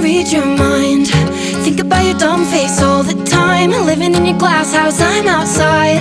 read your mind. Think about your dumb face all the time. Living in your glass house, I'm outside.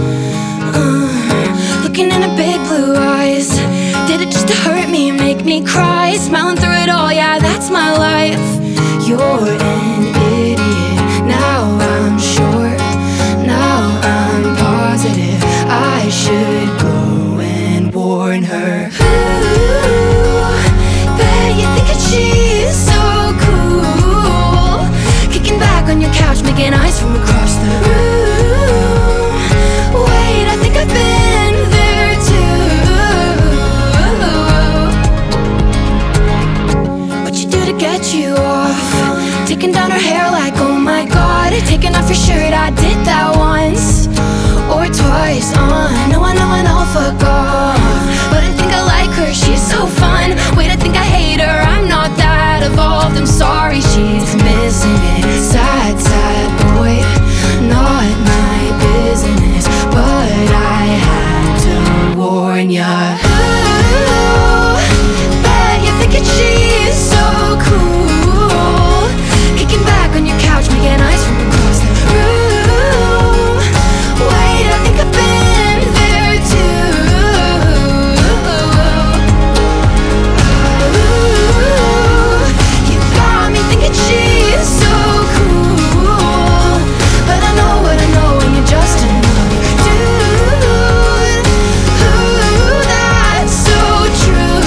Looking in her big blue eyes. Did it just to hurt me, make me cry? Smiling through it all, yeah, that's my life. You're an idiot, now I'm sure. Now I'm positive I should go and warn her. Ooh, bet you think that she's so cool. Kicking back on your couch, making eyes from across the room. Wait, I think I've been there too. What you do to get you off? Taking down her hair like, oh my god. Taking off your shirt, I did that once or twice. I know, fuck off. But I think I like her, she's so fun. Wait, I think I hate her, I'm not that evolved. I'm sorry, she's missing it. Sad, sad boy, not my business. But I had to warn ya. Ooh, bet you think that she's so cool. Kicking back on your couch, making eyes from across the room. Wait, I think I've been there too. Ooh, you got me thinking she's so cool. But I know what I know, and you're just another dude. Ooh, that's so true.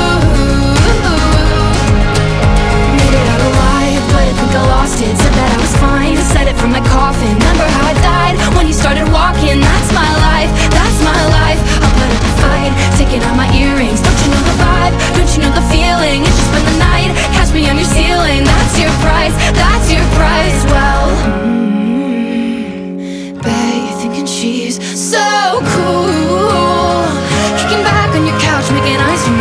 Made it out alive, but I think I lost it. Said that I was fine, said it from my coffin. Remember how I died when you started walking? That's my life, that's my life. I'll put up a fight, taking out my earrings. Don't you know the vibe? Don't you know the feeling? It's just been the night, catch me on your ceiling. That's your price, that's your price. Well, bet you're thinking she's so cool. Kicking back on your couch, making eyes from